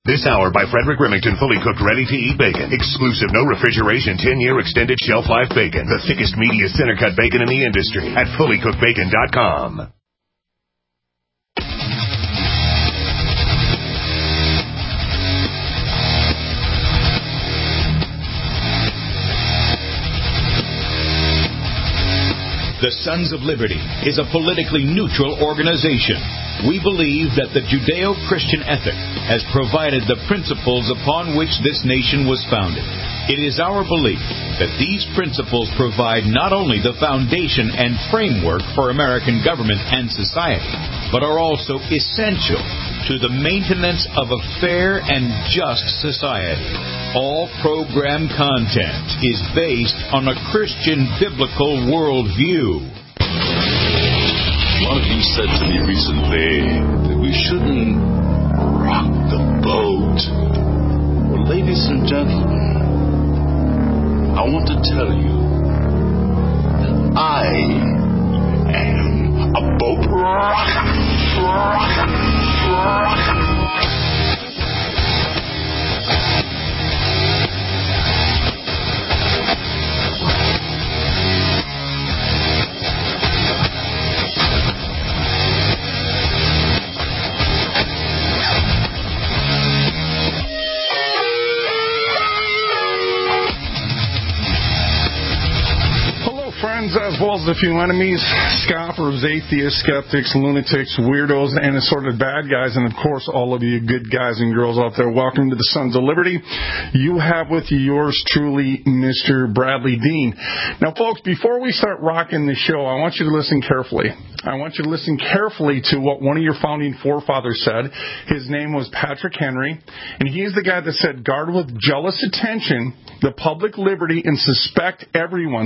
This hour by Frederick Remington, fully cooked, ready-to-eat bacon. Exclusive, no refrigeration, 10-year extended shelf life bacon. The thickest, meatiest center-cut bacon in the industry at fullycookedbacon.com. The Sons of Liberty is a politically neutral organization. We believe that the Judeo-Christian ethic has provided the principles upon which this nation was founded. It is our belief that these principles provide not only the foundation and framework for American government and society, but are also essential to the maintenance of a fair and just society. All program content is based on a Christian biblical worldview. One of you said to me recently that we shouldn't rock the boat. Well, ladies and gentlemen, I want to tell you that I am a boat rocker. Friends, as well as a few enemies, scoffers, atheists, skeptics, lunatics, weirdos, and assorted bad guys, and of course all of you good guys and girls out there, welcome to the Sons of Liberty. You have with you yours truly, Mr. Bradley Dean. Now folks, before we start rocking the show, I want you to listen carefully. I want you to listen carefully to what one of your founding forefathers said. His name was Patrick Henry, and he is the guy that said, guard with jealous attention the public liberty and suspect everyone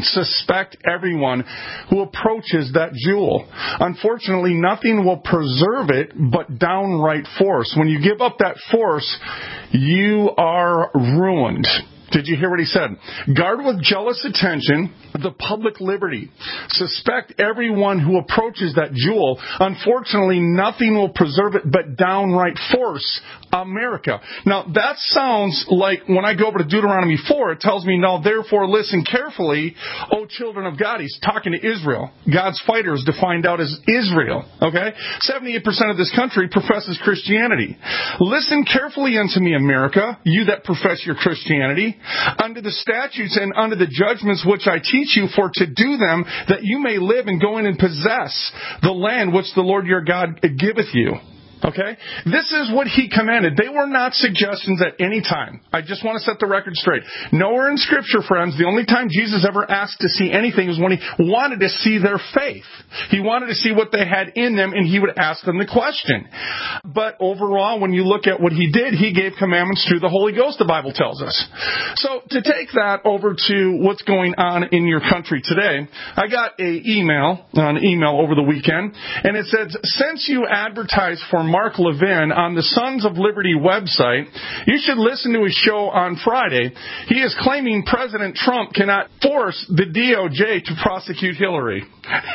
who approaches that jewel. Unfortunately, nothing will preserve it but downright force. When you give up that force, you are ruined. Did you hear what he said? Guard with jealous attention the public liberty. Suspect everyone who approaches that jewel. Unfortunately, nothing will preserve it but downright force. America. Now, that sounds like when I go over to Deuteronomy 4, it tells me, now, therefore, listen carefully, O children of God. He's talking to Israel. God's fighters defined out as Israel. Okay? 78% of this country professes Christianity. Listen carefully unto me, America, you that profess your Christianity, under the statutes and under the judgments which I teach you, for to do them, that you may live and go in and possess the land which the Lord your God giveth you. Okay? This is what he commanded. They were not suggestions at any time. I just want to set the record straight. Nowhere in Scripture, friends, the only time Jesus ever asked to see anything was when he wanted to see their faith. He wanted to see what they had in them, and he would ask them the question. But overall, when you look at what he did, he gave commandments through the Holy Ghost, the Bible tells us. So to take that over to what's going on in your country today, I got an email over the weekend, and it says, since you advertise for Mark Levin on the Sons of Liberty website, you should listen to his show on Friday. He is claiming President Trump cannot force the DOJ to prosecute Hillary.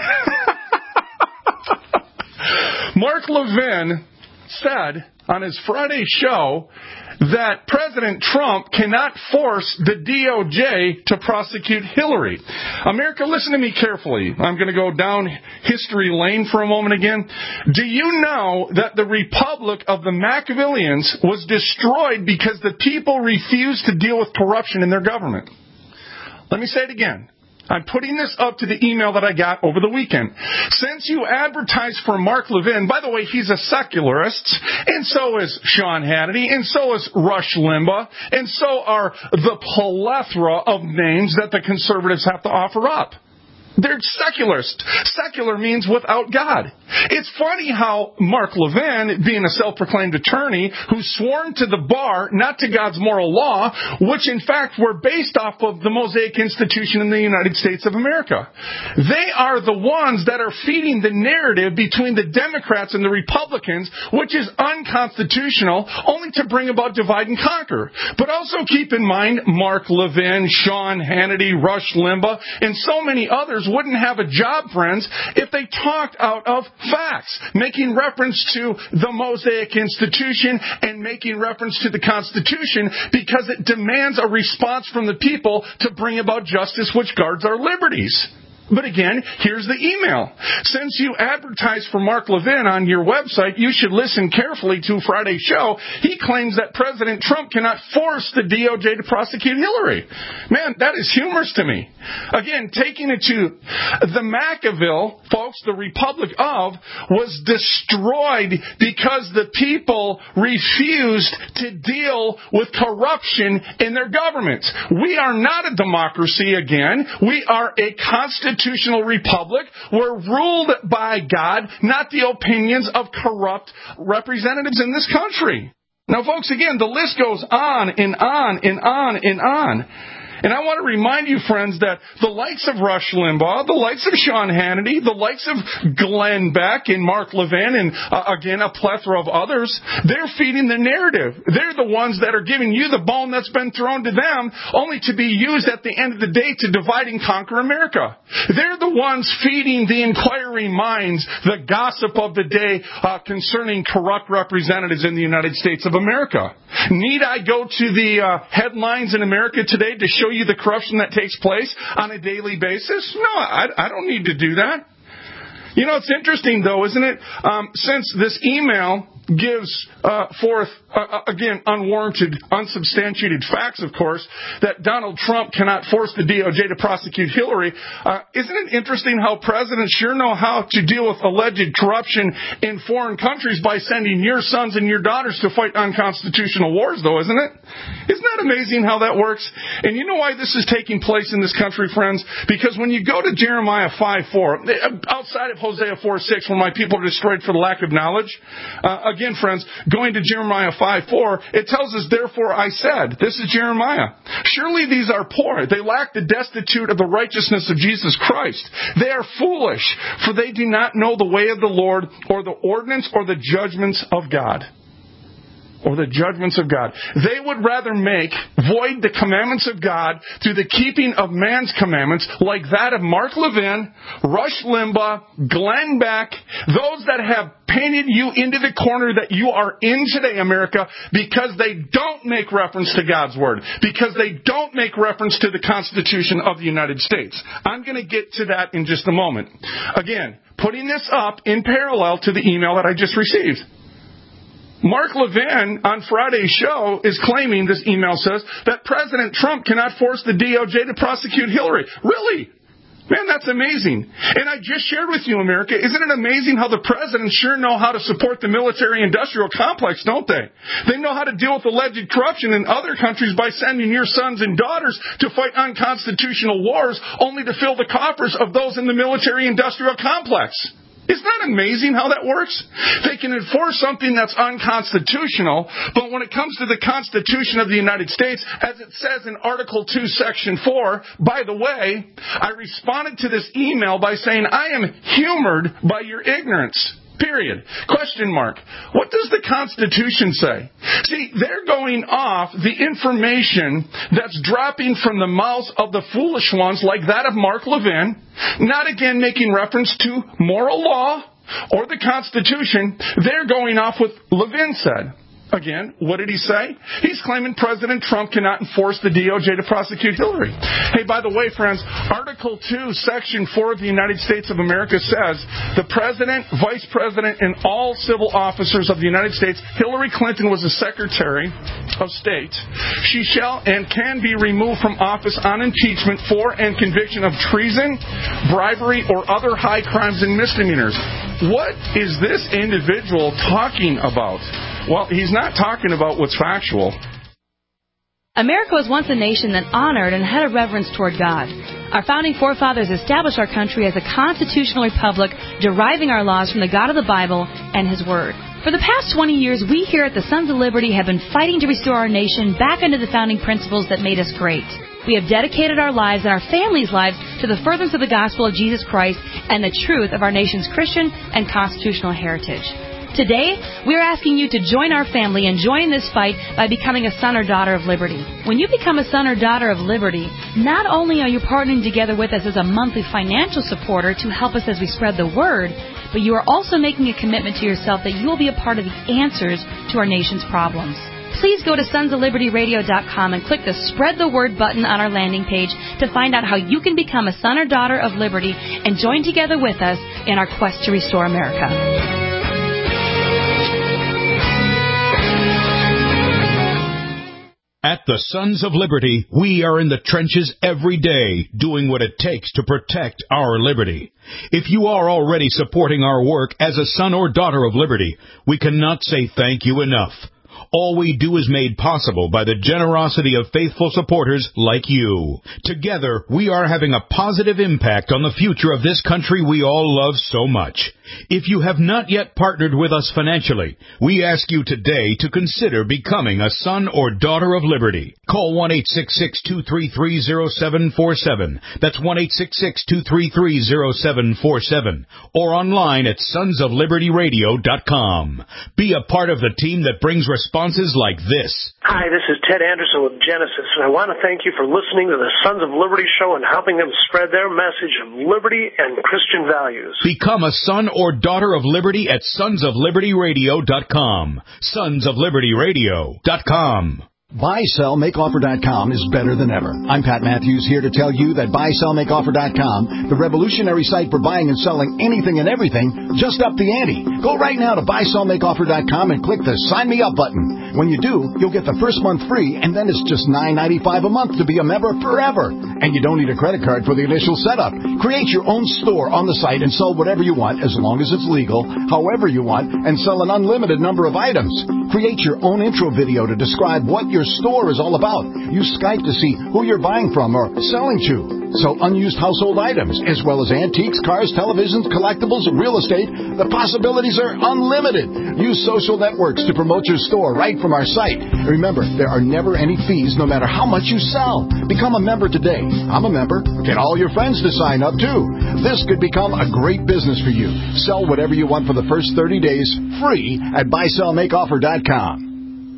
Mark Levin said on his Friday show that President Trump cannot force the DOJ to prosecute Hillary. America, listen to me carefully. I'm going to go down history lane for a moment again. Do you know that the Republic of the Machiavellians was destroyed because the people refused to deal with corruption in their government? Let me say it again. I'm putting this up to the email that I got over the weekend. Since you advertise for Mark Levin, by the way, he's a secularist, and so is Sean Hannity, and so is Rush Limbaugh, and so are the plethora of names that the conservatives have to offer up. They're secularist. Secular means without God. It's funny how Mark Levin, being a self-proclaimed attorney, who's sworn to the bar, not to God's moral law, which in fact were based off of the Mosaic Institution in the United States of America. They are the ones that are feeding the narrative between the Democrats and the Republicans, which is unconstitutional, only to bring about divide and conquer. But also keep in mind, Mark Levin, Sean Hannity, Rush Limbaugh, and so many others wouldn't have a job, friends, if they talked out of facts, making reference to the Mosaic Institution and making reference to the Constitution because it demands a response from the people to bring about justice which guards our liberties. But again, here's the email. Since you advertise for Mark Levin on your website, you should listen carefully to Friday's show. He claims that President Trump cannot force the DOJ to prosecute Hillary. Man, that is humorous to me. Again, taking it to the Machiavelli, folks, the Republic of, was destroyed because the people refused to deal with corruption in their governments. We are not a democracy again. We are a constitutional republic. We're ruled by God, not the opinions of corrupt representatives in this country. Now, folks, again, the list goes on and on and on and on. And I want to remind you, friends, that the likes of Rush Limbaugh, the likes of Sean Hannity, the likes of Glenn Beck and Mark Levin and, again, a plethora of others, they're feeding the narrative. They're the ones that are giving you the bone that's been thrown to them, only to be used at the end of the day to divide and conquer America. They're the ones feeding the inquiring minds the gossip of the day concerning corrupt representatives in the United States of America. Need I go to the headlines in America today to show you the corruption that takes place on a daily basis? No, I don't need to do that. You know, it's interesting, though, isn't it? Since this email gives forth, again, unwarranted, unsubstantiated facts, of course, that Donald Trump cannot force the DOJ to prosecute Hillary. Isn't it interesting how presidents sure know how to deal with alleged corruption in foreign countries by sending your sons and your daughters to fight unconstitutional wars, though, isn't it? Isn't that amazing how that works? And you know why this is taking place in this country, friends? Because when you go to Jeremiah 5:4, outside of Hosea 4:6, when my people are destroyed for the lack of knowledge, again, friends, going to Jeremiah 5:4, it tells us, therefore I said, this is Jeremiah, surely these are poor. They lack the destitute of the righteousness of Jesus Christ. They are foolish, for they do not know the way of the Lord, or the ordinance, or the judgments of God. Or the judgments of God. They would rather make void the commandments of God through the keeping of man's commandments, like that of Mark Levin, Rush Limbaugh, Glenn Beck, those that have painted you into the corner that you are in today, America, because they don't make reference to God's Word, because they don't make reference to the Constitution of the United States. I'm going to get to that in just a moment. Again, putting this up in parallel to the email that I just received. Mark Levin on Friday's show is claiming, this email says, that President Trump cannot force the DOJ to prosecute Hillary. Really? Man, that's amazing. And I just shared with you, America, isn't it amazing how the presidents sure know how to support the military-industrial complex, don't they? They know how to deal with alleged corruption in other countries by sending your sons and daughters to fight unconstitutional wars, only to fill the coffers of those in the military-industrial complex. Isn't that amazing how that works? They can enforce something that's unconstitutional, but when it comes to the Constitution of the United States, as it says in Article 2, Section 4, by the way, I responded to this email by saying, I am humored by your ignorance. Period. Question mark. What does the Constitution say? See, they're going off the information that's dropping from the mouths of the foolish ones like that of Mark Levin, not again making reference to moral law or the Constitution. They're going off what Levin said. Again, what did he say? He's claiming President Trump cannot enforce the DOJ to prosecute Hillary. Hey, by the way, friends, Article 2, Section 4 of the United States of America says, the President, Vice President, and all civil officers of the United States, Hillary Clinton was the Secretary of State. She shall and can be removed from office on impeachment for and conviction of treason, bribery, or other high crimes and misdemeanors. What is this individual talking about? Well, he's not talking about what's factual. America was once a nation that honored and had a reverence toward God. Our founding forefathers established our country as a constitutional republic, deriving our laws from the God of the Bible and His Word. For the past 20 years, we here at the Sons of Liberty have been fighting to restore our nation back under the founding principles that made us great. We have dedicated our lives and our families' lives to the furtherance of the gospel of Jesus Christ and the truth of our nation's Christian and constitutional heritage. Today, we're asking you to join our family and join this fight by becoming a son or daughter of liberty. When you become a son or daughter of liberty, not only are you partnering together with us as a monthly financial supporter to help us as we spread the word, but you are also making a commitment to yourself that you will be a part of the answers to our nation's problems. Please go to sonsoflibertyradio.com and click the Spread the Word button on our landing page to find out how you can become a son or daughter of liberty and join together with us in our quest to restore America. At the Sons of Liberty, we are in the trenches every day, doing what it takes to protect our liberty. If you are already supporting our work as a son or daughter of liberty, we cannot say thank you enough. All we do is made possible by the generosity of faithful supporters like you. Together, we are having a positive impact on the future of this country we all love so much. If you have not yet partnered with us financially, we ask you today to consider becoming a son or daughter of liberty. Call 1-866-233-0747. That's 1-866-233-0747. Or online at sonsoflibertyradio.com. Be a part of the team that brings responses like this. Hi, this is Ted Anderson with Genesis, and I want to thank you for listening to the Sons of Liberty show and helping them spread their message of liberty and Christian values. Become a son or daughter of liberty at sonsoflibertyradio.com. sonsoflibertyradio.com. BuySellMakeOffer.com is better than ever. I'm Pat Matthews here to tell you that BuySellMakeOffer.com, the revolutionary site for buying and selling anything and everything, just upped the ante. Go right now to BuySellMakeOffer.com and click the Sign Me Up button. When you do, you'll get the first month free, and then it's just $9.95 a month to be a member forever. And you don't need a credit card for the initial setup. Create your own store on the site and sell whatever you want, as long as it's legal, however you want, and sell an unlimited number of items. Create your own intro video to describe what your store is all about. Use Skype to see who you're buying from or selling to. Sell unused household items, as well as antiques, cars, televisions, collectibles, and real estate. The possibilities are unlimited. Use social networks to promote your store right from our site. Remember, there are never any fees no matter how much you sell. Become a member today. I'm a member. Get all your friends to sign up, too. This could become a great business for you. Sell whatever you want for the first 30 days, free at BuySellMakeOffer.com.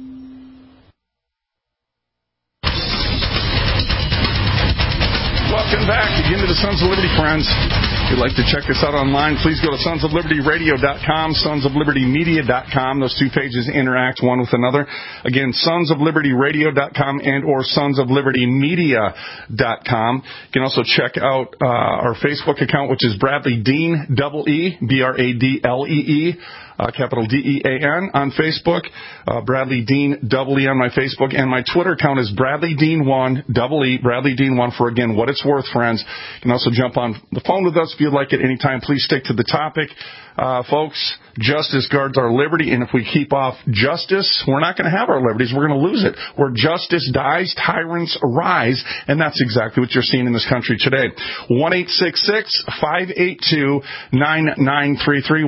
Welcome back again to the Sons of Liberty, friends. If you'd like to check us out online, please go to sonsoflibertyradio.com, sonsoflibertymedia.com. Those two pages interact one with another. Again, sonsoflibertyradio.com and or sonsoflibertymedia.com. You can also check out our Facebook account, which is Bradley Dean, double E, B-R-A-D-L-E-E. Capital D-E-A-N on Facebook, Bradley Dean, double E on my Facebook, and my Twitter account is Bradley Dean 1, double E, Bradley Dean 1 for, again, what it's worth, friends. You can also jump on the phone with us if you'd like at any time. Please stick to the topic. Folks, justice guards our liberty, and if we keep off justice, we're not going to have our liberties. We're going to lose it. Where justice dies, tyrants arise, and that's exactly what you're seeing in this country today. 1-866-582-9933,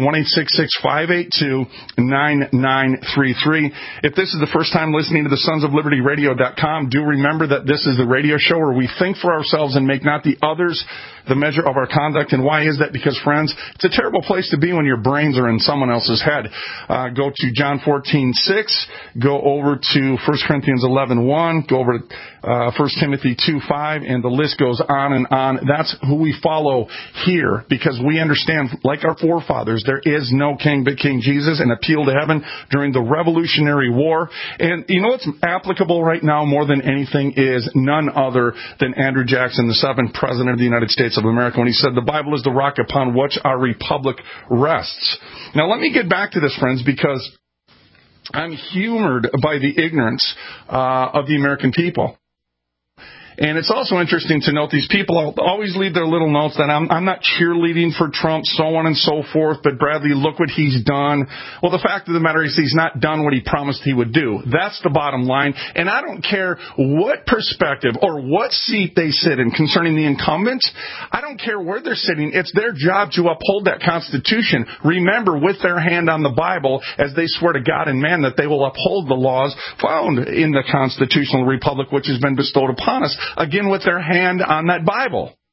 1-866-582-9933. If this is the first time listening to the sonsoflibertyradio.com, do remember that this is the radio show where we think for ourselves and make not the others the measure of our conduct. And why is that? Because, friends, it's a terrible place to be when your brains are in someone else's head. Go to John 14:6. Go over to 1 Corinthians 11:1. Go over to 1 Timothy 2:5, and the list goes on and on. That's who we follow here, because we understand, like our forefathers, there is no king but King Jesus, an appeal to heaven during the Revolutionary War. And you know what's applicable right now more than anything is none other than Andrew Jackson, the 7th President of the United States of America, when he said, "The Bible is the rock upon which our republic rests." Now, let me get back to this, friends, because I'm humored by the ignorance of the American people. And it's also interesting to note these people always leave their little notes that I'm not cheerleading for Trump, so on and so forth, but Bradley, look what he's done. Well, the fact of the matter is he's not done what he promised he would do. That's the bottom line. And I don't care what perspective or what seat they sit in concerning the incumbents. I don't care where they're sitting. It's their job to uphold that Constitution. Remember, with their hand on the Bible, as they swear to God and man that they will uphold the laws found in the constitutional republic which has been bestowed upon us. Again, with their hand on that Bible.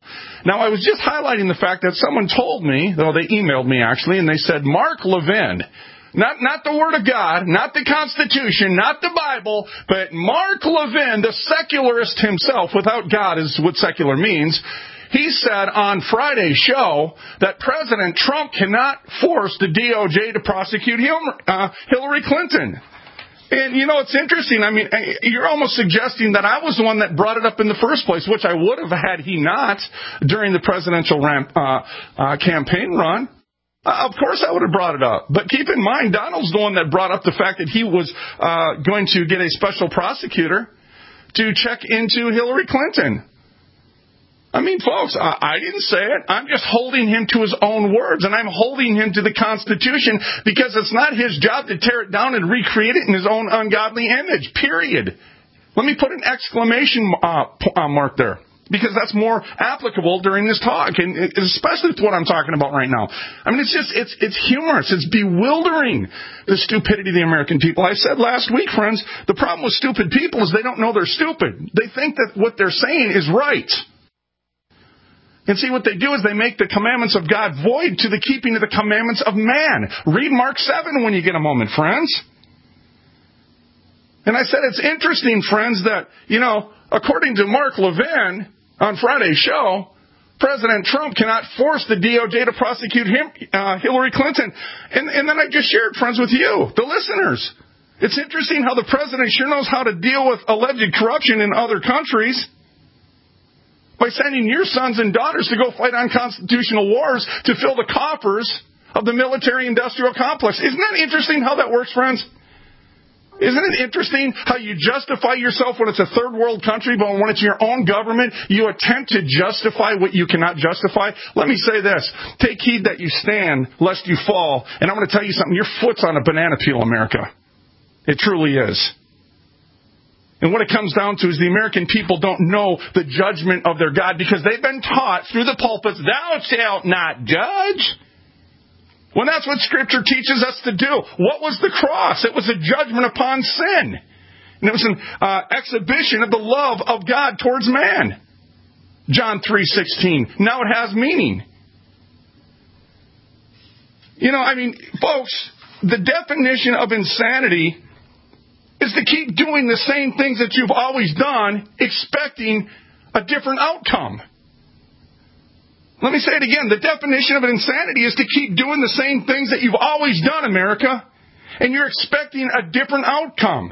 Now, I was just highlighting the fact that someone told me, though they emailed me actually, and they said, Mark Levin, not the Word of God, not the Constitution, not the Bible, but Mark Levin, the secularist himself, without God is what secular means, he said on Friday's show that President Trump cannot force the DOJ to prosecute Hillary Clinton. And, it's interesting. I mean, you're almost suggesting that I was the one that brought it up in the first place, which I would have had he not during the presidential campaign run. Of course I would have brought it up. But keep in mind, Donald's the one that brought up the fact that he was going to get a special prosecutor to check into Hillary Clinton. I mean, folks, I didn't say it. I'm just holding him to his own words, and I'm holding him to the Constitution because it's not his job to tear it down and recreate it in his own ungodly image, period. Let me put an exclamation mark there because that's more applicable during this talk, and especially with what I'm talking about right now. I mean, it's humorous. It's bewildering, the stupidity of the American people. I said last week, friends, the problem with stupid people is they don't know they're stupid. They think that what they're saying is right. And see, what they do is they make the commandments of God void to the keeping of the commandments of man. Read Mark 7 when you get a moment, friends. And I said it's interesting, friends, that, according to Mark Levin on Friday's show, President Trump cannot force the DOJ to prosecute Hillary Clinton. And then I just shared, friends, with you, the listeners. It's interesting how the president sure knows how to deal with alleged corruption in other countries by sending your sons and daughters to go fight unconstitutional wars to fill the coffers of the military-industrial complex. Isn't that interesting how that works, friends? Isn't it interesting how you justify yourself when it's a third world country, but when it's your own government, you attempt to justify what you cannot justify? Let me say this. Take heed that you stand, lest you fall. And I'm going to tell you something. Your foot's on a banana peel, America. It truly is. And what it comes down to is the American people don't know the judgment of their God because they've been taught through the pulpits, thou shalt not judge. When that's what Scripture teaches us to do. What was the cross? It was a judgment upon sin. And it was an exhibition of the love of God towards man. John 3:16. Now it has meaning. Folks, the definition of insanity is to keep doing the same things that you've always done, expecting a different outcome. Let me say it again. The definition of insanity is to keep doing the same things that you've always done, America, and you're expecting a different outcome.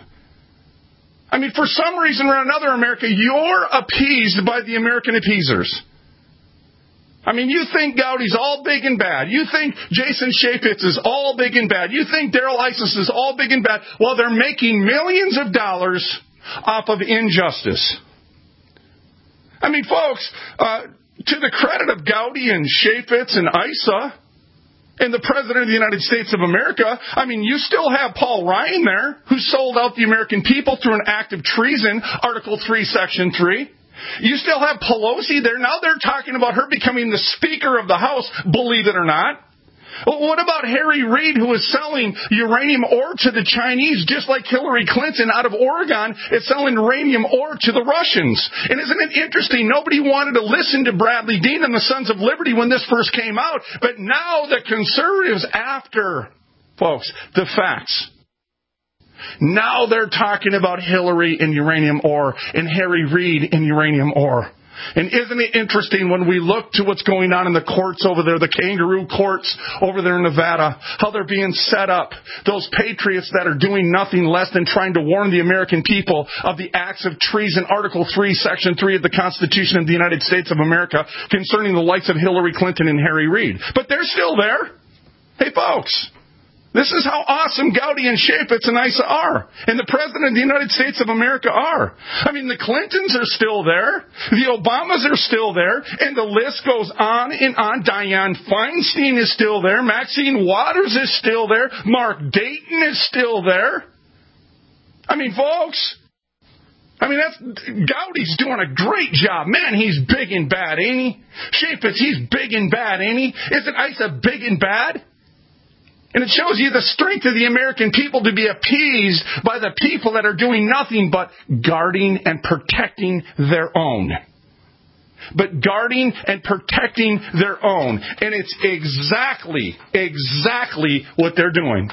I mean, for some reason or another, America, you're appeased by the American appeasers. I mean, you think Gowdy's all big and bad. You think Jason Chaffetz is all big and bad. You think Darrell Issa is all big and bad. Well, they're making millions of dollars off of injustice. I mean, folks, to the credit of Gowdy and Chaffetz and Issa and the President of the United States of America, I mean, you still have Paul Ryan there, who sold out the American people through an act of treason, Article 3, Section 3. You still have Pelosi there. Now they're talking about her becoming the Speaker of the House, believe it or not. Well, what about Harry Reid, who is selling uranium ore to the Chinese, just like Hillary Clinton out of Oregon is selling uranium ore to the Russians? And isn't it interesting? Nobody wanted to listen to Bradley Dean and the Sons of Liberty when this first came out, but now the conservatives, after, folks, the facts, now they're talking about Hillary and uranium ore and Harry Reid and uranium ore. And isn't it interesting when we look to what's going on in the courts over there, the kangaroo courts over there in Nevada, how they're being set up, those patriots that are doing nothing less than trying to warn the American people of the acts of treason, Article 3, Section 3 of the Constitution of the United States of America concerning the likes of Hillary Clinton and Harry Reid. But they're still there. Hey, folks. This is how awesome Gowdy and Chaffetz and Issa are. And the President of the United States of America are. I mean, the Clintons are still there. The Obamas are still there. And the list goes on and on. Dianne Feinstein is still there. Maxine Waters is still there. Mark Dayton is still there. I mean, folks, Gowdy's doing a great job. Man, he's big and bad, ain't he? Chaffetz, he's big and bad, ain't he? Isn't Issa big and bad? And it shows you the strength of the American people to be appeased by the people that are doing nothing but guarding and protecting their own. but guarding and protecting their own. And it's exactly what they're doing.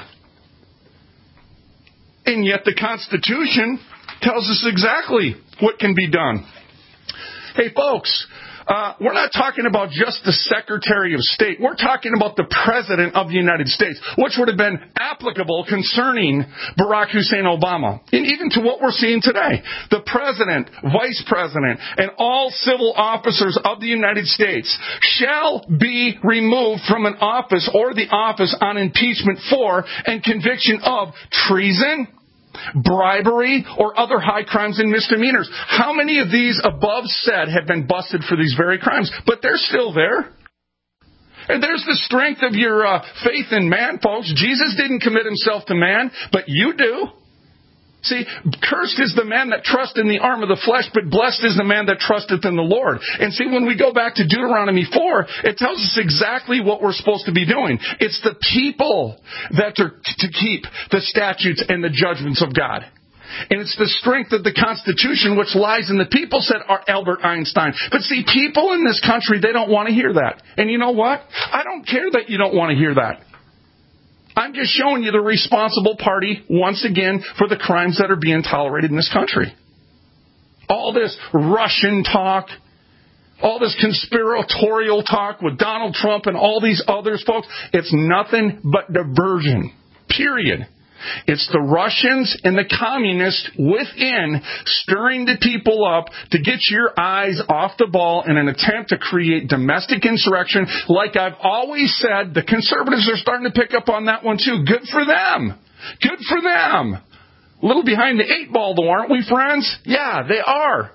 And yet the Constitution tells us exactly what can be done. Hey, folks, we're not talking about just the Secretary of State. We're talking about the President of the United States, which would have been applicable concerning Barack Hussein Obama. And even to what we're seeing today. The President, Vice President, and all civil officers of the United States shall be removed from an office or the office on impeachment for and conviction of treason, bribery, or other high crimes and misdemeanors. How many of these above said have been busted for these very crimes? But they're still there. And there's the strength of your faith in man, folks. Jesus didn't commit himself to man, but you do. See, cursed is the man that trusts in the arm of the flesh, but blessed is the man that trusteth in the Lord. And see, when we go back to Deuteronomy 4, it tells us exactly what we're supposed to be doing. It's the people that are to keep the statutes and the judgments of God. And it's the strength of the Constitution which lies in the people, said Albert Einstein. But see, people in this country, they don't want to hear that. And you know what? I don't care that you don't want to hear that. I'm just showing you the responsible party, once again, for the crimes that are being tolerated in this country. All this Russian talk, all this conspiratorial talk with Donald Trump and all these others, folks, it's nothing but diversion. Period. It's the Russians and the communists within stirring the people up to get your eyes off the ball in an attempt to create domestic insurrection. Like I've always said, the conservatives are starting to pick up on that one too. Good for them. Good for them. A little behind the eight ball though, aren't we, friends? Yeah, they are.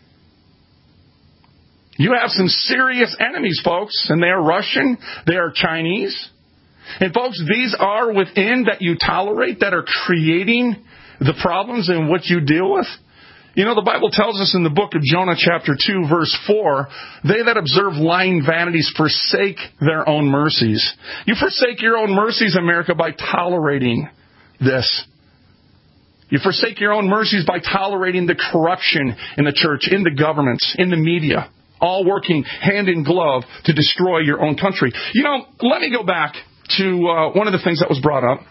You have some serious enemies, folks, and they are Russian, they are Chinese. And folks, these are within that you tolerate that are creating the problems in what you deal with. You know, the Bible tells us in the book of Jonah chapter 2 verse 4, they that observe lying vanities forsake their own mercies. You forsake your own mercies, America, by tolerating this. You forsake your own mercies by tolerating the corruption in the church, in the governments, in the media, all working hand in glove to destroy your own country. You know, let me go back to one of the things that was brought up.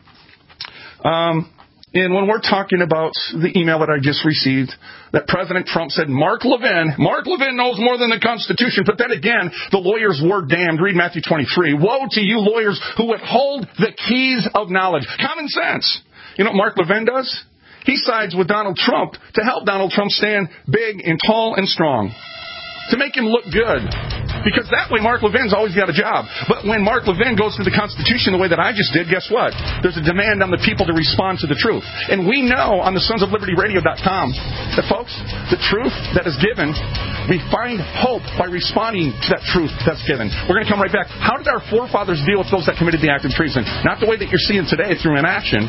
And when we're talking about the email that I just received, that President Trump said, Mark Levin knows more than the Constitution. But then again, the lawyers were damned. Read Matthew 23. Woe to you lawyers who withhold the keys of knowledge. Common sense. You know what Mark Levin does? He sides with Donald Trump to help Donald Trump stand big and tall and strong. To make him look good. Because that way Mark Levin's always got a job. But when Mark Levin goes through the Constitution the way that I just did, guess what? There's a demand on the people to respond to the truth. And we know on the sonsoflibertyradio.com that, folks, the truth that is given, we find hope by responding to that truth that's given. We're going to come right back. How did our forefathers deal with those that committed the act of treason? Not the way that you're seeing today through inaction.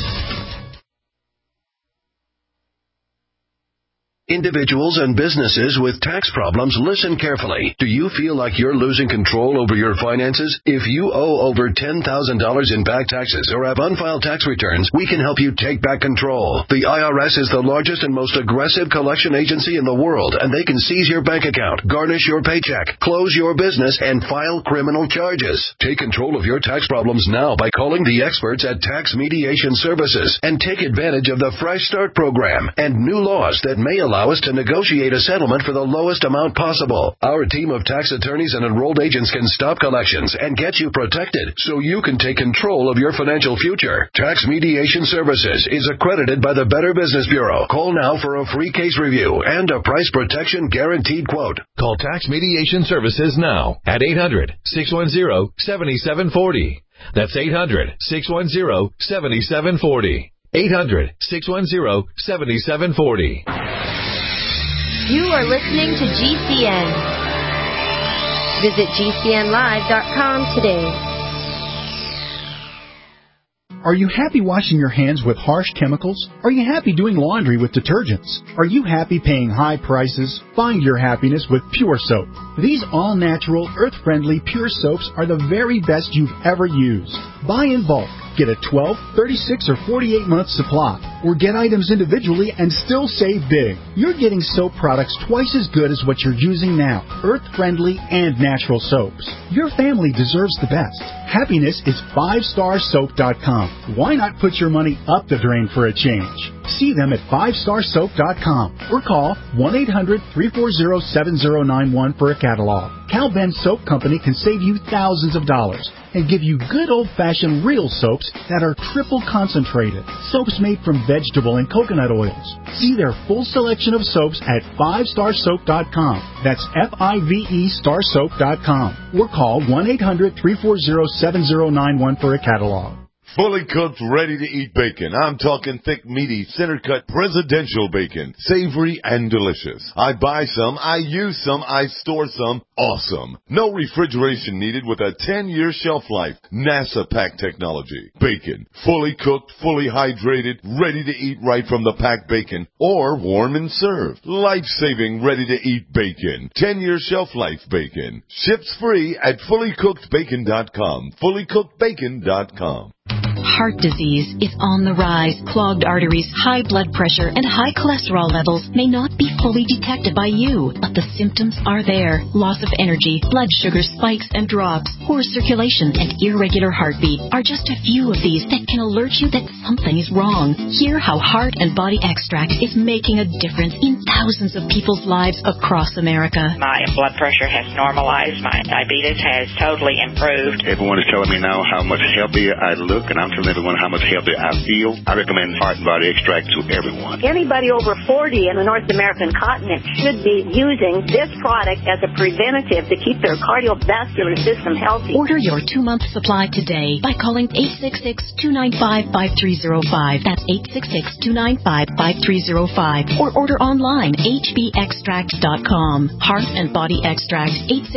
Individuals and businesses with tax problems, listen carefully. Do you feel like you're losing control over your finances? If you owe over $10,000 in back taxes or have unfiled tax returns, we can help you take back control. The IRS is the largest and most aggressive collection agency in the world, and they can seize your bank account, garnish your paycheck, close your business, and file criminal charges. Take control of your tax problems now by calling the experts at Tax Mediation Services and take advantage of the Fresh Start program and new laws that may allow us to negotiate a settlement for the lowest amount possible. Our team of tax attorneys and enrolled agents can stop collections and get you protected so you can take control of your financial future. Tax Mediation Services is accredited by the Better Business Bureau. Call now for a free case review and a price protection guaranteed quote. Call Tax Mediation Services now at 800-610-7740. That's 800-610-7740. 800-610-7740. You are listening to GCN. Visit GCNlive.com today. Are you happy washing your hands with harsh chemicals? Are you happy doing laundry with detergents? Are you happy paying high prices? Find your happiness with Pure Soap. These all-natural, earth-friendly Pure Soaps are the very best you've ever used. Buy in bulk. Get a 12, 36, or 48-month supply, or get items individually and still save big. You're getting soap products twice as good as what you're using now, earth-friendly and natural soaps. Your family deserves the best. Happiness is 5starsoap.com. Why not put your money up the drain for a change? See them at 5starsoap.com or call 1-800-340-7091 for a catalog. Cal Ben Soap Company can save you thousands of dollars and give you good old-fashioned real soaps that are triple concentrated. Soaps made from vegetable and coconut oils. See their full selection of soaps at 5starsoap.com. That's F-I-V-E starsoap.com. Or call 1-800-340-7091 for a catalog. Fully cooked, ready-to-eat bacon. I'm talking thick, meaty, center-cut presidential bacon. Savory and delicious. I buy some, I use some, I store some. Awesome. No refrigeration needed with a 10-year shelf life. NASA pack technology. Bacon. Fully cooked, fully hydrated, ready to eat right from the packed bacon. Or warm and served. Life-saving, ready-to-eat bacon. 10-year shelf life bacon. Ships free at fullycookedbacon.com. Fullycookedbacon.com. Heart disease is on the rise. Clogged arteries, high blood pressure, and high cholesterol levels may not be fully detected by you, but the symptoms are there. Loss of energy, blood sugar spikes and drops, poor circulation, and irregular heartbeat are just a few of these that can alert you that something is wrong. Hear how Heart and Body Extract is making a difference in thousands of people's lives across America. My blood pressure has normalized. My diabetes has totally improved. Everyone is telling me now how much healthier I look, and I'm telling everyone how much healthier I feel. I recommend Heart and Body Extract to everyone. Anybody over 40 in the North American continent should be using this product as a preventative to keep their cardiovascular system healthy. Order your 2-month supply today by calling 866-295-5305. That's 866-295-5305. Or order online, hbextract.com. Heart and Body Extract,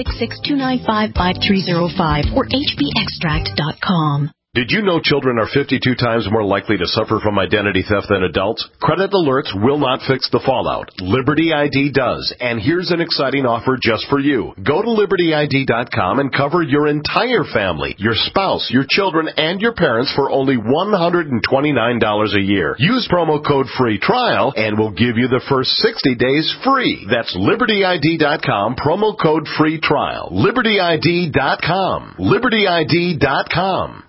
866-295-5305 or hbextract.com. Did you know children are 52 times more likely to suffer from identity theft than adults? Credit alerts will not fix the fallout. Liberty ID does. And here's an exciting offer just for you. Go to libertyid.com and cover your entire family, your spouse, your children, and your parents for only $129 a year. Use promo code FREE TRIAL and we'll give you the first 60 days free. That's libertyid.com, promo code FREE TRIAL. libertyid.com. libertyid.com.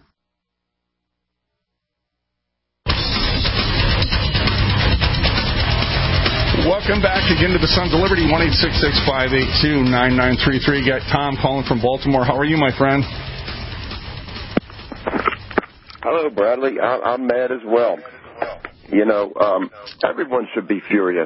Welcome back again to the Sons of Liberty, 1-866-582-9933. Got Tom calling from Baltimore. How are you, my friend? Hello, Bradley. I'm mad as well. You know, everyone should be furious.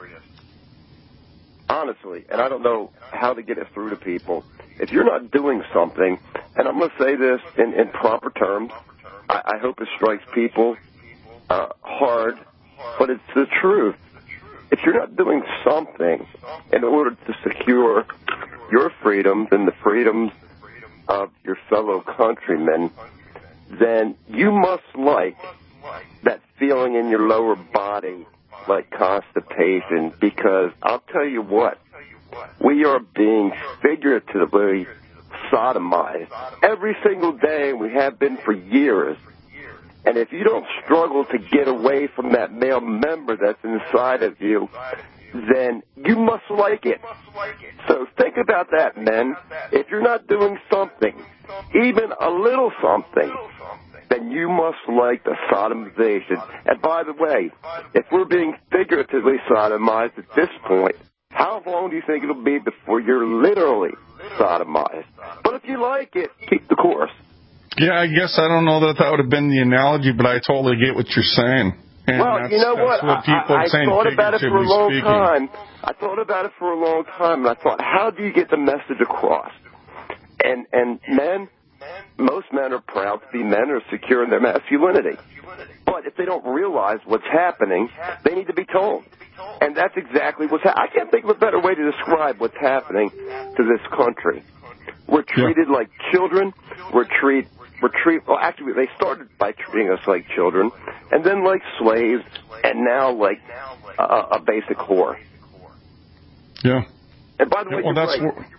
Honestly, and I don't know how to get it through to people. If you're not doing something, and I'm going to say this in proper terms, I hope it strikes people hard, but it's the truth. If you're not doing something in order to secure your freedoms and the freedoms of your fellow countrymen, then you must like that feeling in your lower body like constipation, because I'll tell you what, we are being figuratively sodomized every single day, and we have been for years. And if you don't struggle to get away from that male member that's inside of you, then you must like it. So think about that, men. If you're not doing something, even a little something, then you must like the sodomization. And by the way, if we're being figuratively sodomized at this point, how long do you think it'll be before you're literally sodomized? But if you like it, keep the course. Yeah, I guess I don't know that would have been the analogy, but I totally get what you're saying. And well, you know what? I thought about it for a long time. I thought about it for a long time, and I thought, how do you get the message across? And men, most men are proud to be men or secure in their masculinity. But if they don't realize what's happening, they need to be told. And that's exactly what's happening. I can't think of a better way to describe what's happening to this country. We're treated like children. Well, actually, they started by treating us like children, and then like slaves, and now like a basic whore. Yeah. And by the way, you're right.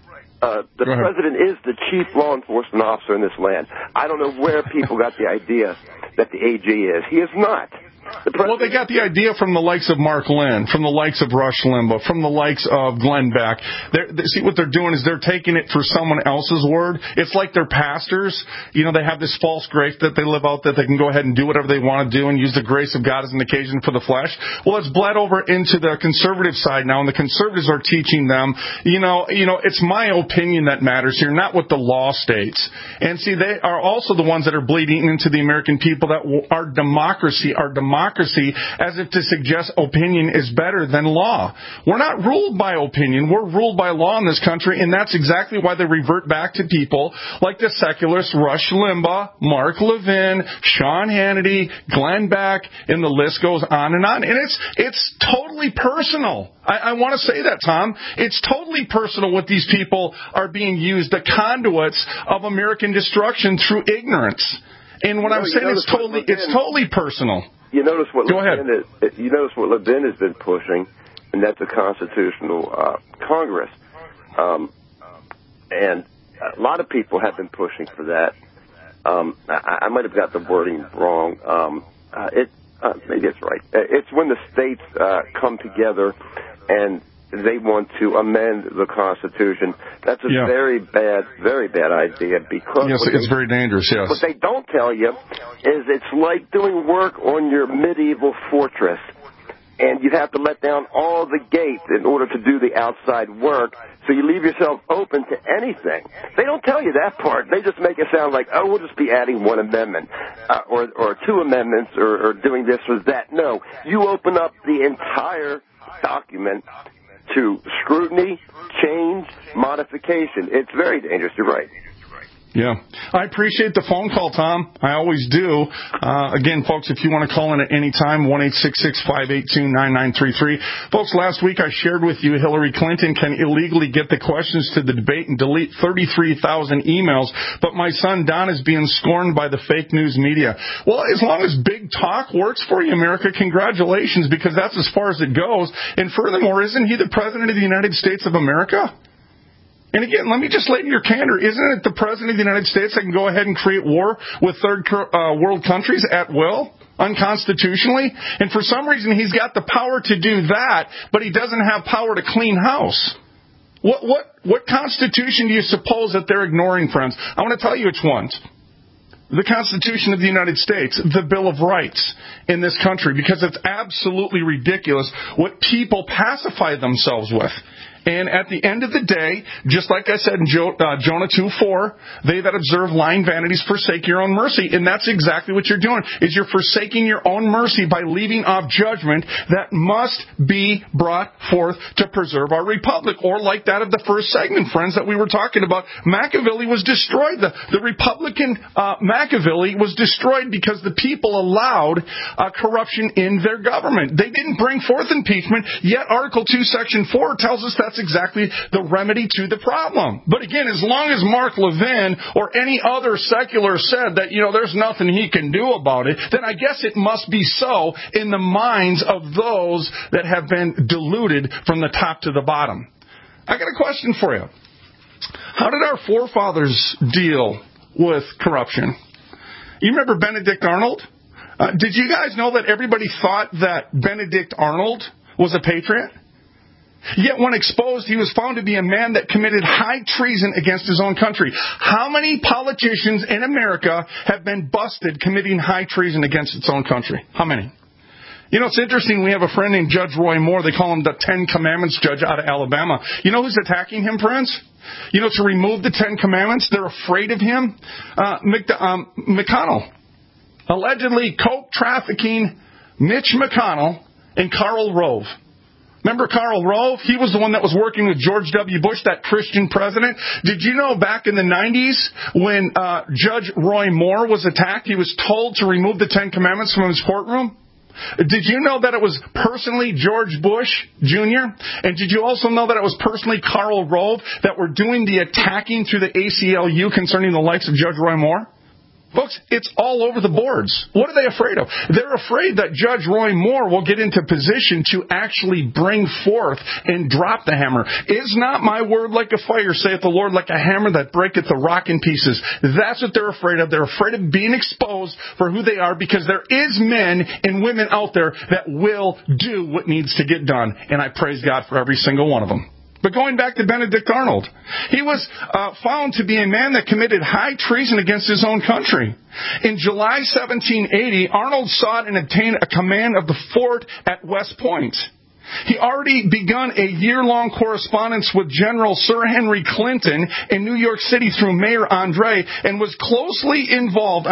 The president is the chief law enforcement officer in this land. I don't know where people got the idea that the AG is. He is not. Well, they got the idea from the likes of Mark Lynn, from the likes of Rush Limbaugh, from the likes of Glenn Beck. See, what they're doing is they're taking it for someone else's word. It's like their pastors. You know, they have this false grace that they live out that they can go ahead and do whatever they want to do and use the grace of God as an occasion for the flesh. Well, it's bled over into the conservative side now, and the conservatives are teaching them, you know, it's my opinion that matters here, not what the law states. And see, they are also the ones that are bleeding into the American people that our democracy as if to suggest opinion is better than law. We're not ruled by opinion. We're ruled by law in this country, and that's exactly why they revert back to people like the secularists Rush Limbaugh, Mark Levin, Sean Hannity, Glenn Beck, and the list goes on. And it's totally personal. I want to say that, Tom. It's totally personal what these people are being used, the conduits of American destruction through ignorance. And what I'm saying is it's totally personal. You notice what Levin has been pushing, and that's a constitutional Congress. And a lot of people have been pushing for that. I might have got the wording wrong. Maybe it's right. It's when the states come together and they want to amend the Constitution. That's a very bad idea because it's very dangerous. Yes. What they don't tell you is it's like doing work on your medieval fortress, and you have to let down all the gates in order to do the outside work. So you leave yourself open to anything. They don't tell you that part. They just make it sound like, oh, we'll just be adding one amendment or two amendments or doing this or that. No, you open up the entire document to scrutiny, change, modification. It's very dangerous. You're right. Yeah. I appreciate the phone call, Tom. I always do. Again, folks, if you want to call in at any time, 1-866-582-9933. Folks, last week I shared with you Hillary Clinton can illegally get the questions to the debate and delete 33,000 emails, but my son Don is being scorned by the fake news media. Well, as long as big talk works for you, America, congratulations, because that's as far as it goes. And furthermore, isn't he the President of the United States of America? And again, let me just lay in your candor. Isn't it the President of the United States that can go ahead and create war with third world countries at will, unconstitutionally? And for some reason, he's got the power to do that, but he doesn't have power to clean house. What constitution do you suppose that they're ignoring, friends? I want to tell you which ones. The Constitution of the United States, the Bill of Rights in this country, because it's absolutely ridiculous what people pacify themselves with. And at the end of the day, just like I said in Jonah 2:4, they that observe lying vanities forsake your own mercy. And that's exactly what you're doing, is you're forsaking your own mercy by leaving off judgment that must be brought forth to preserve our republic. Or like that of the first segment, friends, that we were talking about, Machiavelli was destroyed. The Republican Machiavelli was destroyed because the people allowed corruption in their government. They didn't bring forth impeachment, yet Article 2, Section 4 tells us that's exactly the remedy to the problem. But again, as long as Mark Levin or any other secular said that, there's nothing he can do about it, then I guess it must be so in the minds of those that have been deluded from the top to the bottom. I got a question for you. How did our forefathers deal with corruption? You remember Benedict Arnold? Did you guys know that everybody thought that Benedict Arnold was a patriot? Yet when exposed, he was found to be a man that committed high treason against his own country. How many politicians in America have been busted committing high treason against its own country? How many? It's interesting. We have a friend named Judge Roy Moore. They call him the Ten Commandments judge out of Alabama. You know who's attacking him, friends? To remove the Ten Commandments, they're afraid of him. McConnell. Allegedly coke trafficking Mitch McConnell and Karl Rove. Remember Karl Rove? He was the one that was working with George W. Bush, that Christian president. Did you know back in the 90s when Judge Roy Moore was attacked, he was told to remove the Ten Commandments from his courtroom? Did you know that it was personally George Bush Jr.? And did you also know that it was personally Karl Rove that were doing the attacking through the ACLU concerning the likes of Judge Roy Moore? Folks, it's all over the boards. What are they afraid of? They're afraid that Judge Roy Moore will get into position to actually bring forth and drop the hammer. Is not my word like a fire, saith the Lord, like a hammer that breaketh the rock in pieces. That's what they're afraid of. They're afraid of being exposed for who they are, because there is men and women out there that will do what needs to get done. And I praise God for every single one of them. But going back to Benedict Arnold, he was found to be a man that committed high treason against his own country. In July 1780, Arnold sought and obtained a command of the fort at West Point. He already begun a year-long correspondence with General Sir Henry Clinton in New York City through Major Andre, and was closely involved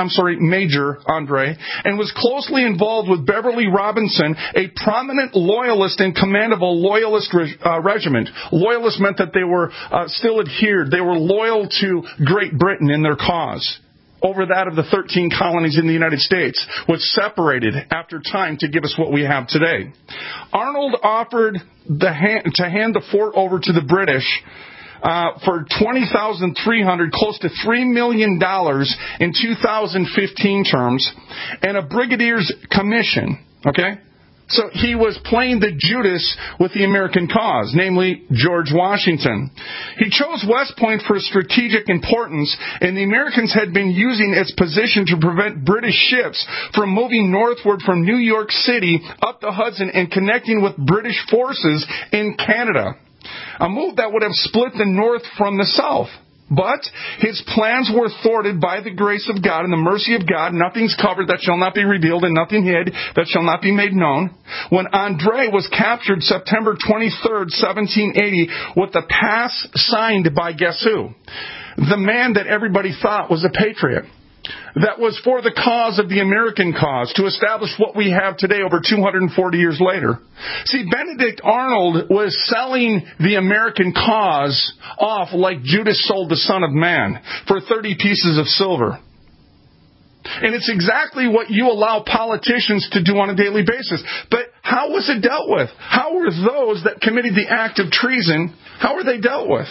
with Beverly Robinson, a prominent loyalist in command of a loyalist regiment. Loyalist meant that they were still adhered. They were loyal to Great Britain in their cause over that of the 13 colonies in the United States, which separated after time to give us what we have today. Arnold offered to hand the fort over to the British for $20,300, close to $3 million in 2015 terms, and a brigadier's commission. Okay? So he was playing the Judas with the American cause, namely George Washington. He chose West Point for strategic importance, and the Americans had been using its position to prevent British ships from moving northward from New York City up the Hudson and connecting with British forces in Canada. A move that would have split the North from the South. But his plans were thwarted by the grace of God and the mercy of God. Nothing's covered that shall not be revealed, and nothing hid that shall not be made known. When Andre was captured September 23rd, 1780, with the pass signed by guess who? The man that everybody thought was a patriot. That was for the cause of the American cause, to establish what we have today over 240 years later. See, Benedict Arnold was selling the American cause off like Judas sold the Son of Man for 30 pieces of silver. And it's exactly what you allow politicians to do on a daily basis. But how was it dealt with? How were those that committed the act of treason, how were they dealt with?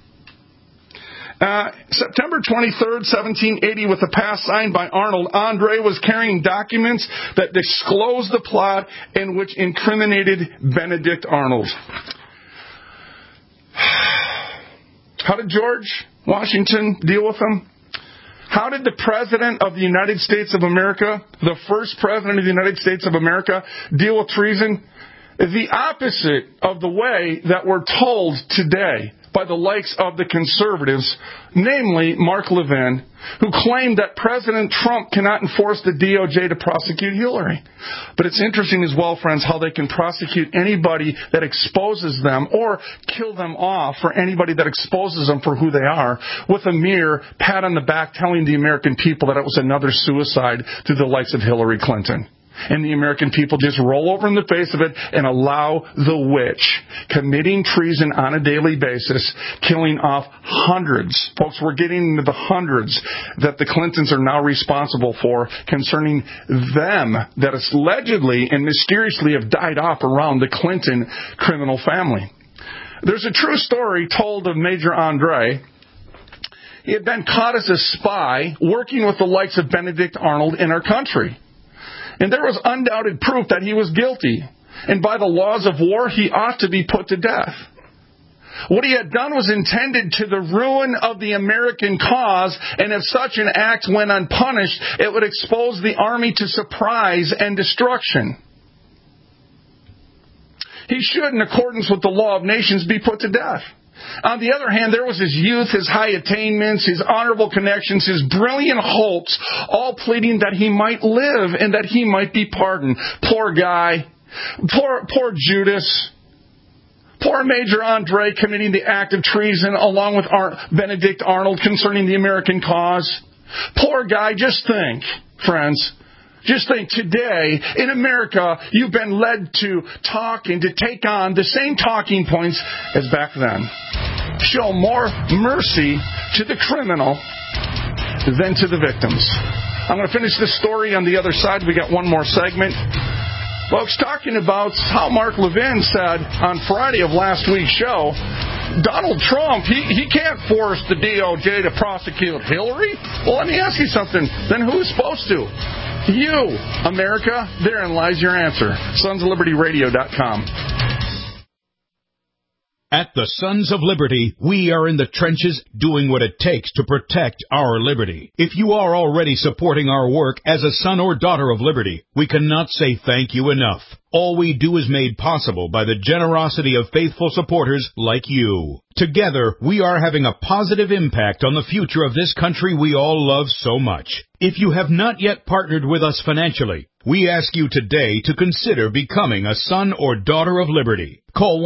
September 23rd, 1780, with a pass signed by Arnold, Andre was carrying documents that disclosed the plot and which incriminated Benedict Arnold. How did George Washington deal with them? How did the President of the United States of America, the first President of the United States of America, deal with treason? The opposite of the way that we're told today by the likes of the conservatives, namely Mark Levin, who claimed that President Trump cannot enforce the DOJ to prosecute Hillary. But it's interesting as well, friends, how they can prosecute anybody that exposes them or kill them off for anybody that exposes them for who they are with a mere pat on the back telling the American people that it was another suicide through the likes of Hillary Clinton. And the American people just roll over in the face of it and allow the witch committing treason on a daily basis, killing off hundreds. Folks, we're getting into the hundreds that the Clintons are now responsible for concerning them that allegedly and mysteriously have died off around the Clinton criminal family. There's a true story told of Major Andre. He had been caught as a spy working with the likes of Benedict Arnold in our country. And there was undoubted proof that he was guilty. And by the laws of war, he ought to be put to death. What he had done was intended to the ruin of the American cause, and if such an act went unpunished, it would expose the army to surprise and destruction. He should, in accordance with the law of nations, be put to death. On the other hand, there was his youth, his high attainments, his honorable connections, his brilliant hopes, all pleading that he might live and that he might be pardoned. Poor guy. Poor Judas. Poor Major Andre committing the act of treason along with Benedict Arnold concerning the American cause. Poor guy. Just think, friends. Just think, today in America, you've been led to talk and to take on the same talking points as back then. Show more mercy to the criminal than to the victims. I'm going to finish this story on the other side. We got one more segment. Folks, talking about how Mark Levin said on Friday of last week's show Donald Trump, he can't force the DOJ to prosecute Hillary. Well, let me ask you something. Then who's supposed to? You, America. Therein lies your answer. SonsOfLibertyRadio.com. At the Sons of Liberty, we are in the trenches doing what it takes to protect our liberty. If you are already supporting our work as a son or daughter of liberty, we cannot say thank you enough. All we do is made possible by the generosity of faithful supporters like you. Together, we are having a positive impact on the future of this country we all love so much. If you have not yet partnered with us financially, we ask you today to consider becoming a son or daughter of liberty. Call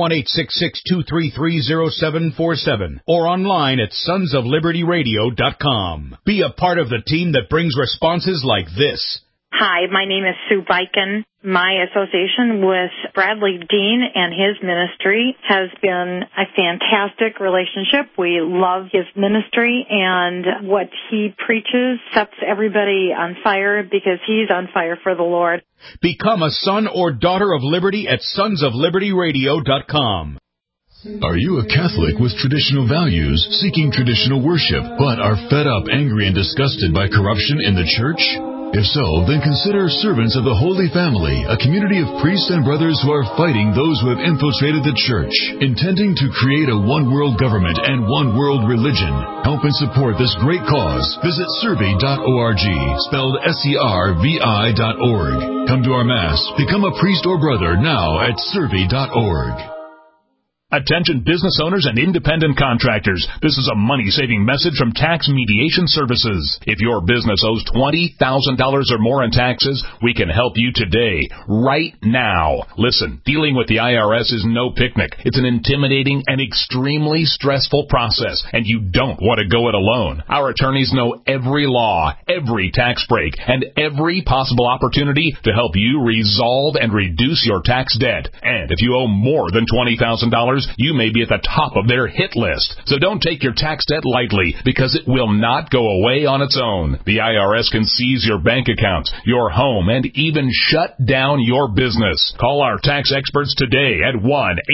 1-866-233-0747 or online at sonsoflibertyradio.com. Be a part of the team that brings responses like this. Hi, my name is Sue Biken. My association with Bradley Dean and his ministry has been a fantastic relationship. We love his ministry, and what he preaches sets everybody on fire because he's on fire for the Lord. Become a son or daughter of liberty at sonsoflibertyradio.com. Are you a Catholic with traditional values, seeking traditional worship, but are fed up, angry, and disgusted by corruption in the church? If so, then consider Servants of the Holy Family, a community of priests and brothers who are fighting those who have infiltrated the church, intending to create a one-world government and one-world religion. Help and support this great cause. Visit servi.org, spelled SERVI.org. Come to our Mass. Become a priest or brother now at servi.org. Attention business owners and independent contractors. This is a money-saving message from Tax Mediation Services. If your business owes $20,000 or more in taxes, we can help you today, right now. Listen, dealing with the IRS is no picnic. It's an intimidating and extremely stressful process, and you don't want to go it alone. Our attorneys know every law, every tax break, and every possible opportunity to help you resolve and reduce your tax debt. And if you owe more than $20,000, you may be at the top of their hit list. So don't take your tax debt lightly, because it will not go away on its own. The IRS can seize your bank accounts, your home, and even shut down your business. Call our tax experts today at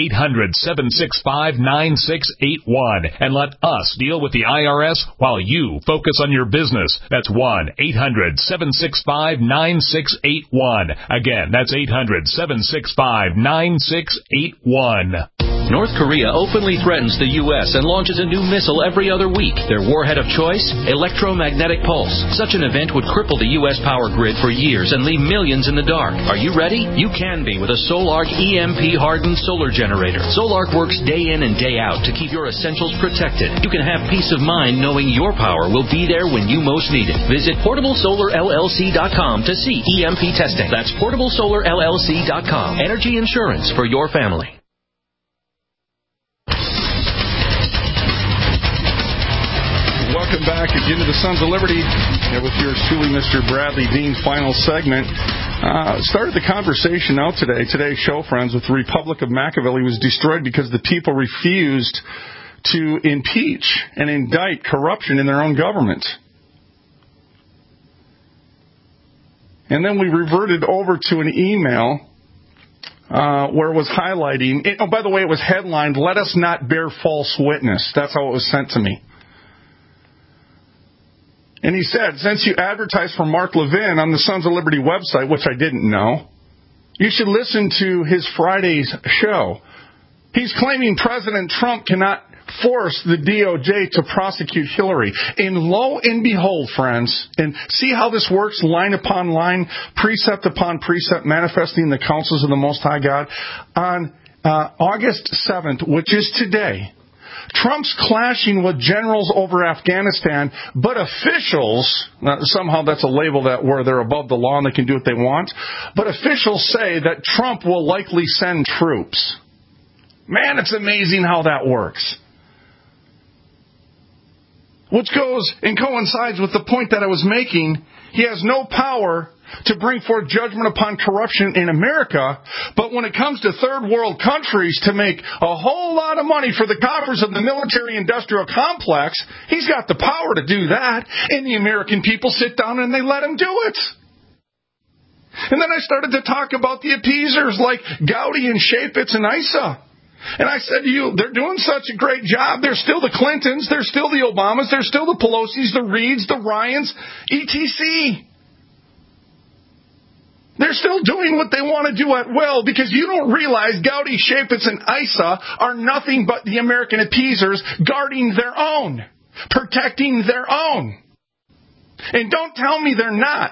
1-800-765-9681 and let us deal with the IRS while you focus on your business. That's 1-800-765-9681. Again, that's 800-765-9681. North Korea openly threatens the U.S. and launches a new missile every other week. Their warhead of choice? Electromagnetic pulse. Such an event would cripple the U.S. power grid for years and leave millions in the dark. Are you ready? You can be with a Solark EMP-hardened solar generator. Solark works day in and day out to keep your essentials protected. You can have peace of mind knowing your power will be there when you most need it. Visit PortableSolarLLC.com to see EMP testing. That's PortableSolarLLC.com. Energy insurance for your family. Welcome back again to the Sons of Liberty with yours truly, Mr. Bradley Dean. Final segment. Started the conversation out today. Today's show, friends, with the Republic of Machiavelli was destroyed because the people refused to impeach and indict corruption in their own government. And then we reverted over to an email where it was highlighting, by the way, it was headlined, "Let us not bear false witness." That's how it was sent to me. And he said, since you advertise for Mark Levin on the Sons of Liberty website, which I didn't know, you should listen to his Friday's show. He's claiming President Trump cannot force the DOJ to prosecute Hillary. And lo and behold, friends, and see how this works line upon line, precept upon precept, manifesting the counsels of the Most High God. On August 7th, which is today, Trump's clashing with generals over Afghanistan, but officials, somehow that's a label that where they're above the law and they can do what they want, but officials say that Trump will likely send troops. Man, it's amazing how that works. Which goes and coincides with the point that I was making. He has no power to bring forth judgment upon corruption in America, but when it comes to third world countries to make a whole lot of money for the coffers of the military-industrial complex, he's got the power to do that, and the American people sit down and they let him do it. And then I started to talk about the appeasers like Gowdy and Shapitz and Issa. And I said to you, they're doing such a great job. They're still the Clintons. They're still the Obamas. They're still the Pelosi's, the Reids, the Ryans, etc. They're still doing what they want to do at will, because you don't realize Gowdy, Chaffetz, and Issa are nothing but the American appeasers guarding their own, protecting their own. And don't tell me they're not.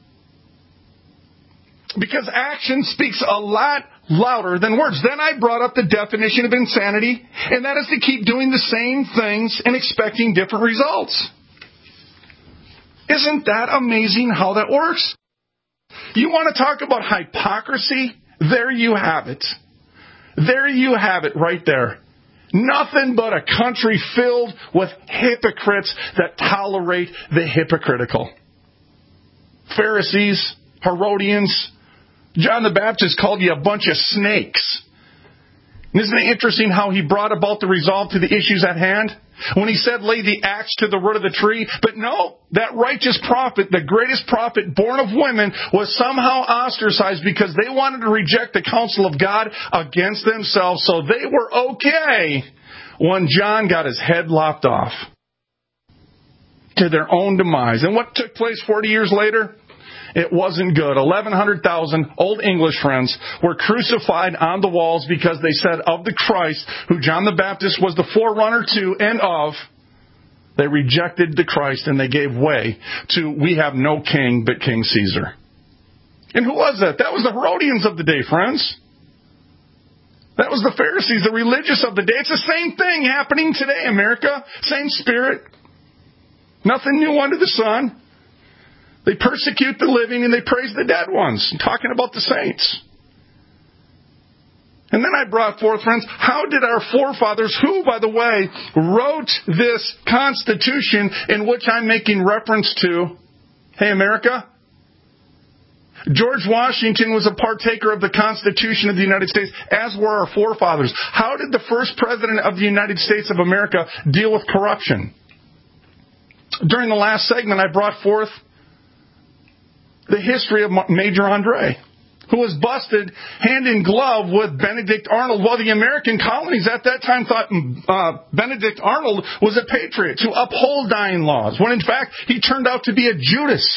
Because action speaks a lot louder than words. Then I brought up the definition of insanity, and that is to keep doing the same things and expecting different results. Isn't that amazing how that works? You want to talk about hypocrisy? There you have it. There you have it right there. Nothing but a country filled with hypocrites that tolerate the hypocritical. Pharisees, Herodians. John the Baptist called you a bunch of snakes. And isn't it interesting how he brought about the resolve to the issues at hand? When he said, lay the axe to the root of the tree. But no, that righteous prophet, the greatest prophet born of women, was somehow ostracized because they wanted to reject the counsel of God against themselves. So they were okay when John got his head lopped off to their own demise. And what took place 40 years later? It wasn't good. 1,100,000 Old English friends were crucified on the walls because they said of the Christ, who John the Baptist was the forerunner to and of, they rejected the Christ and they gave way to, we have no king but King Caesar. And who was that? That was the Herodians of the day, friends. That was the Pharisees, the religious of the day. It's the same thing happening today, America. Same spirit. Nothing new under the sun. They persecute the living and they praise the dead ones. I'm talking about the saints. And then I brought forth, friends, how did our forefathers, who, by the way, wrote this Constitution in which I'm making reference to, hey, America? George Washington was a partaker of the Constitution of the United States, as were our forefathers. How did the first president of the United States of America deal with corruption? During the last segment, I brought forth the history of Major Andre, who was busted hand in glove with Benedict Arnold. Well, the American colonies at that time thought Benedict Arnold was a patriot to uphold dying laws, when in fact he turned out to be a Judas.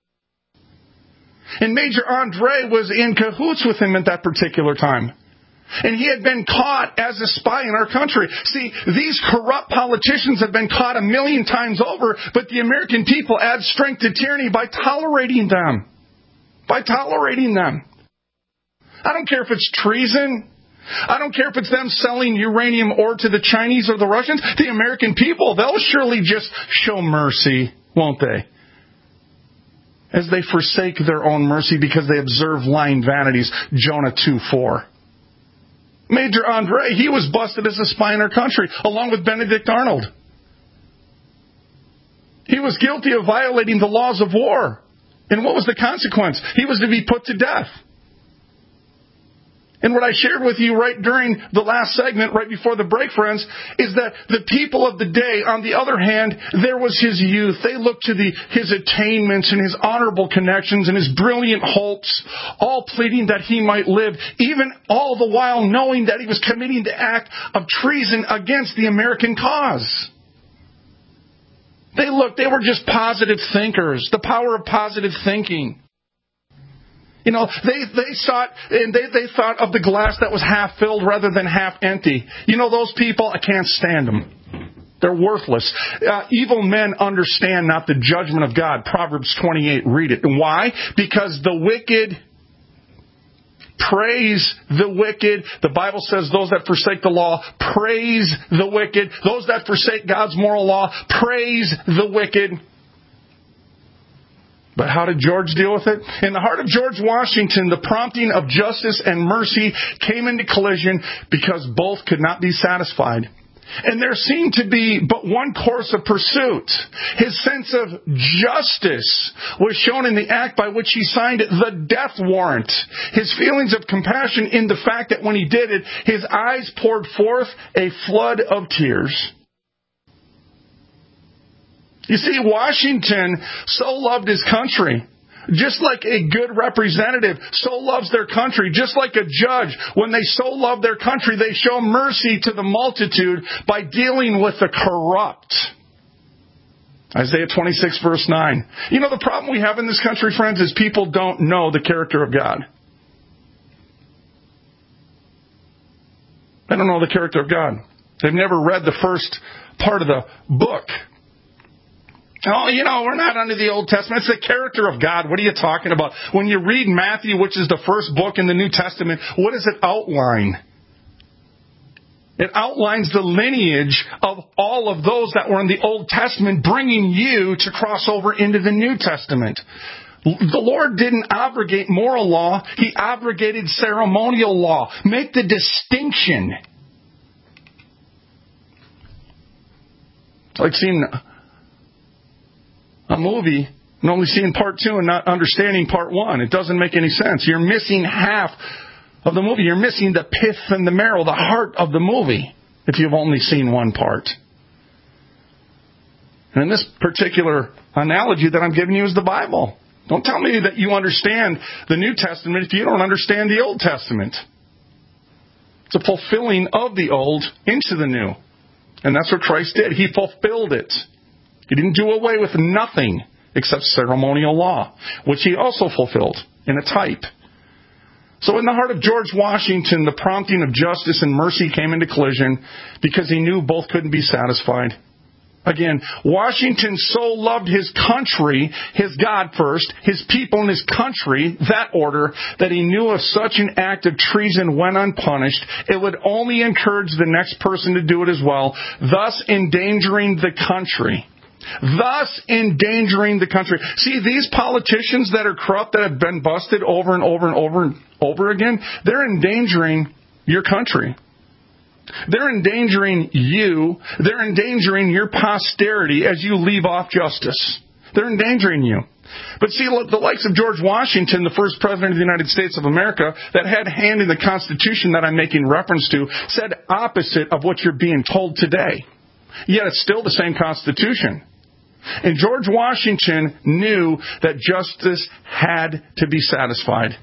And Major Andre was in cahoots with him at that particular time. And he had been caught as a spy in our country. See, these corrupt politicians have been caught 1,000,000 times over, but the American people add strength to tyranny by tolerating them. By tolerating them. I don't care if it's treason. I don't care if it's them selling uranium ore to the Chinese or the Russians. The American people, they'll surely just show mercy, won't they? As they forsake their own mercy because they observe lying vanities. Jonah 2:4. Major Andre, he was busted as a spy in our country, along with Benedict Arnold. He was guilty of violating the laws of war. And what was the consequence? He was to be put to death. And what I shared with you right during the last segment, right before the break, friends, is that the people of the day, on the other hand, there was his youth. They looked to his attainments and his honorable connections and his brilliant hopes, all pleading that he might live, even all the while knowing that he was committing the act of treason against the American cause. They were just positive thinkers, the power of positive thinking. You know, they sought and they thought of the glass that was half filled rather than half empty. You know, those people, I can't stand them. They're worthless. Evil men understand not the judgment of God. Proverbs 28, read it. And why? Because the wicked praise the wicked. The Bible says those that forsake the law praise the wicked. Those that forsake God's moral law praise the wicked. But how did George deal with it? In the heart of George Washington, the prompting of justice and mercy came into collision because both could not be satisfied. And there seemed to be but one course of pursuit. His sense of justice was shown in the act by which he signed the death warrant. His feelings of compassion in the fact that when he did it, his eyes poured forth a flood of tears. You see, Washington so loved his country Just like a good representative so loves their country, just like a judge, when they so love their country, they show mercy to the multitude by dealing with the corrupt. Isaiah 26, verse 9. You know, the problem we have in this country, friends, is people don't know the character of God. They don't know the character of God. They've never read the first part of the book. Oh, you know, we're not under the Old Testament. It's the character of God. What are you talking about? When you read Matthew, which is the first book in the New Testament, what does it outline? It outlines the lineage of all of those that were in the Old Testament, bringing you to cross over into the New Testament. The Lord didn't abrogate moral law. He abrogated ceremonial law. Make the distinction. It's like seeing a movie and only seeing part 2 and not understanding part 1. It doesn't make any sense. You're missing half of the movie. You're missing the pith and the marrow, the heart of the movie, if you've only seen one part. And in this particular analogy that I'm giving you is the Bible. Don't tell me that you understand the New Testament if you don't understand the Old Testament. It's a fulfilling of the Old into the New. And that's what Christ did. He fulfilled it. He didn't do away with nothing except ceremonial law, which he also fulfilled in a type. So in the heart of George Washington, the prompting of justice and mercy came into collision because he knew both couldn't be satisfied. Again, Washington so loved his country, his God first, his people and his country, that order, that he knew if such an act of treason went unpunished, it would only encourage the next person to do it as well, thus endangering the country. Thus endangering the country. See, these politicians that are corrupt, that have been busted over and over and over and over again, they're endangering your country. They're endangering you. They're endangering your posterity as you leave off justice. They're endangering you. But see, the likes of George Washington, the first president of the United States of America, that had a hand in the Constitution that I'm making reference to, said opposite of what you're being told today. Yet it's still the same Constitution. And George Washington knew that justice had to be satisfied.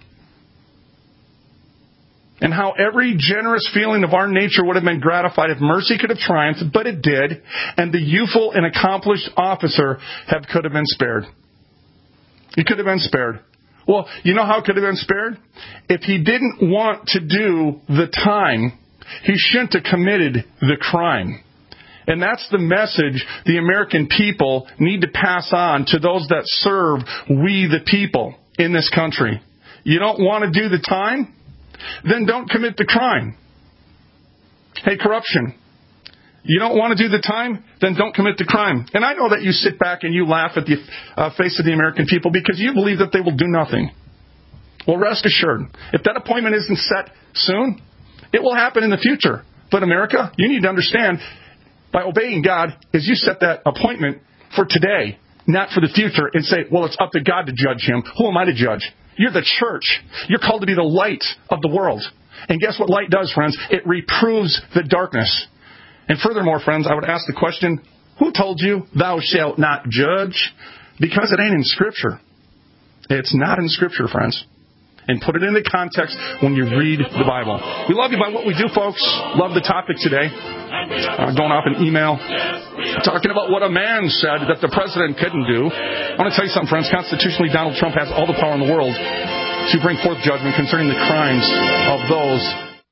And how every generous feeling of our nature would have been gratified if mercy could have triumphed, but it did, and the youthful and accomplished officer could have been spared. He could have been spared. Well, you know how it could have been spared? If he didn't want to do the time, he shouldn't have committed the crime. And that's the message the American people need to pass on to those that serve we the people in this country. You don't want to do the time? Then don't commit the crime. Hey, corruption. You don't want to do the time? Then don't commit the crime. And I know that you sit back and you laugh at the face of the American people because you believe that they will do nothing. Well, rest assured, if that appointment isn't set soon, it will happen in the future. But America, you need to understand, by obeying God, is you set that appointment for today, not for the future, and say, well, it's up to God to judge him. Who am I to judge? You're the church. You're called to be the light of the world. And guess what light does, friends? It reproves the darkness. And furthermore, friends, I would ask the question, who told you thou shalt not judge? Because it ain't in Scripture. It's not in Scripture, friends. And put it into context when you read the Bible. We love you by what we do, folks. Love the topic today. Going off an email talking about what a man said that the president couldn't do. I want to tell you something, friends. Constitutionally, Donald Trump has all the power in the world to bring forth judgment concerning the crimes of those.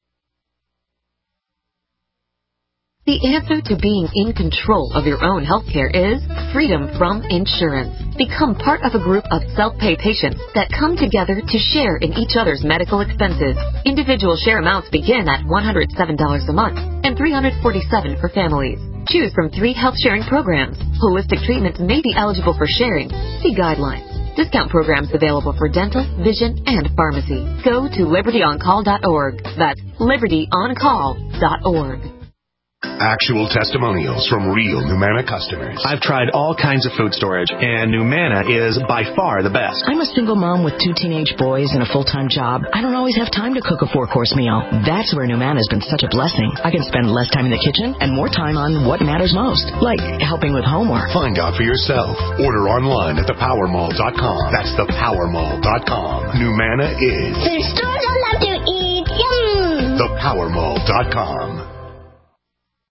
The answer to being in control of your own healthcare is freedom from insurance. Become part of a group of self-pay patients that come together to share in each other's medical expenses. Individual share amounts begin at $107 a month and $347 for families. Choose from 3 health-sharing programs. Holistic treatments may be eligible for sharing. See guidelines. Discount programs available for dental, vision, and pharmacy. Go to libertyoncall.org. That's libertyoncall.org. Actual testimonials from real Numana customers. I've tried all kinds of food storage, and Numana is by far the best. I'm a single mom with 2 teenage boys and a full-time job. I don't always have time to cook a 4-course meal. That's where Numana has been such a blessing. I can spend less time in the kitchen and more time on what matters most, like helping with homework. Find out for yourself. Order online at thepowermall.com. That's thepowermall.com. Numana is the stores I love to eat. Yum! thepowermall.com.